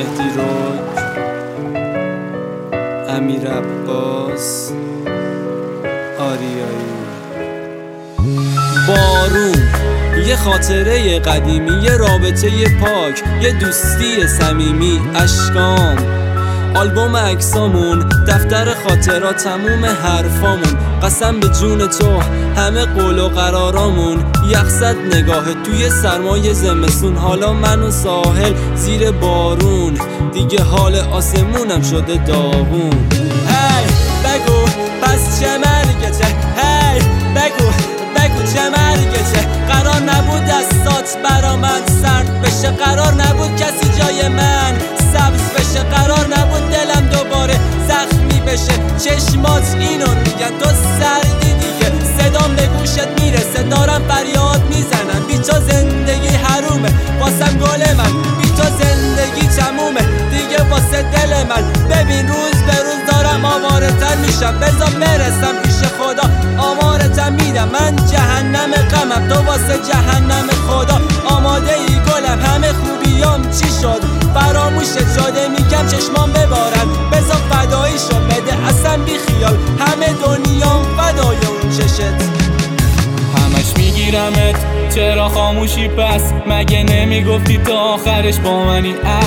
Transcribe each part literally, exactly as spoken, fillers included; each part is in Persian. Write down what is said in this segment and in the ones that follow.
مهدی رک، امیر عباس، آریایی. بارون، یه خاطره قدیمی، یه رابطه پاک، یه دوستی صمیمی. اشکام، آلبوم عکسامون، دفتر خاطرات، تموم حرفامون. قسم به جون تو همه قول و قرارامون. یخزد نگاهت توی سرمای زمستون، حالا من و ساحل زیر بارون. دیگه حال آسمونم شده داغون. هی بگو پس چه مرگته، هی بگو بگو چه مرگته. قرار نبود دستات برا من سرد بشه، قرار نبود کسی جای من سبز بشه، قرار نبود دلم دوباره زخمی بشه. چشمات اینو میگن تو سردی دیگه، صدام به گوشت میرسه دارم فریاد میزنم. بی تو زندگی حرومه واسم گل من، بی تو زندگی تمومه دیگه واسه دل من. ببین روز به روز دارم آواره تر میشم، بذار برسم پیش خدا آمارتم میدم. من جهنم غمم، تو واسه جهنم خدا آماده ای گلم. همه خوبیام چی شد فراموشت شده، میگم چشمام ببارن بذار فدایی شو بده اصلا بی خیال. همه دنیام فدای اون چشت. همش میگیرمت چرا خاموشی پس، مگه نمیگفتی تا آخرش با منی؟ اه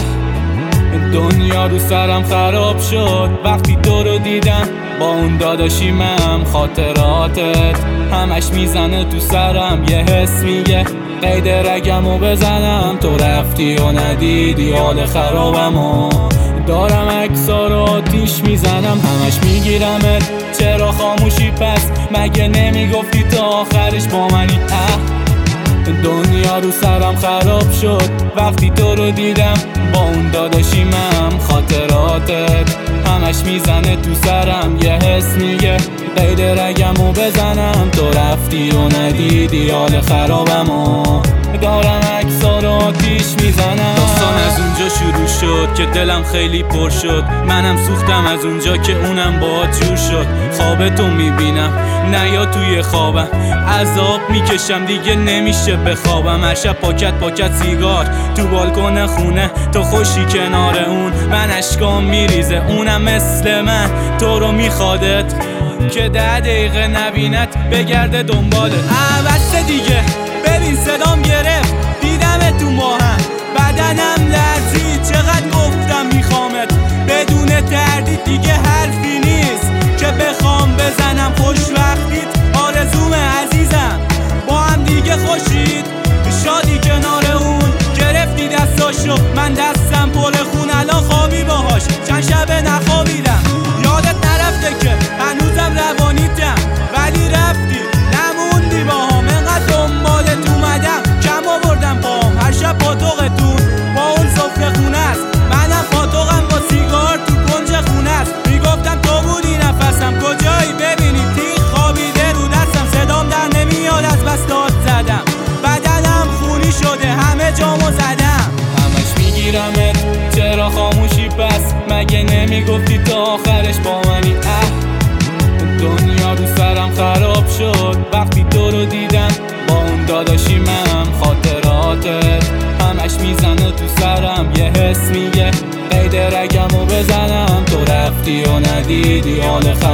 دنیا رو سرم خراب شد وقتی تو رو دیدم با اون داداشیمم. خاطراتت همش میزنه تو سرم، یه حس میگه قید رگمو بزنم. تو رفتی و ندیدی حال خرابمو، دارم عکسا رو آتیش میزنم. همش میگیرمت چرا خاموشی پس، مگه نمیگفتی تا آخرش با منی؟ اه دنیا رو سرم خراب شد وقتی تو رو دیدم با اون داداشیمم. خاطراتت همش میزنه تو سرم، یه حس میگه قید رگمو بزنم. تو رفتی و ندیدی حال خرابمو، دارم عکسا رو آتیش میزنم. داستان از اونجا شروع شد که دلم خیلی پر شد، منم سوختم از اونجا که اونم باهات جور شد. خوابتو میبینم نه یا توی خوابم، عذاب میکشم دیگه نمیشه بخوابم. هر شب پاکت پاکت سیگار تو بالکن خونه، تو خوشی کنار اون، من اشکام میریزه اونم مثل من تو رو میخوادت که ده دقیقه نبینت بگرده دنبالت. بس دیگه ببین صدام گرفت دیدم تو ماهم، بدنم لرزید چقدر گفتم میخوامت. بدون تردید دیگه حرفی نیست که بخوام بزنم. خوش وقتیت آرزوم عزیزم، با هم دیگه خوشید شادی کنار اون. گرفتی دستاشو من دستم پر خون، الان خوابی باهاش چند شبه نخوابیدم. یادت نرفته که هنوزم روانیتم، ولی رفتی نموندی باهام. انقدر دنبالت اومدم کم آوردم پاهم، هر شب پاتوقتون با اون سفره خونه است. منم پاتوقم با سیگار تو کنج خونه است. میگفتم تو بودی نفسم کجایی، ببینی تیغ خوابیده رو دستم. صدام در نمیاد از بس داد زدم، بدنم خونی شده همه جامو زدم. همش میگیرمت چرا خاموشی پس، مگه نمیگفتی تا آخرش با منی؟ اه دنیا رو سرم خراب شد وقتی تو رو دیدم با اون داداشیمم. خاطراتت همش میزنه تو سرم، یه حس میگه قید رگمو بزنم. تو رفتی و ندیدی حال خرابمو.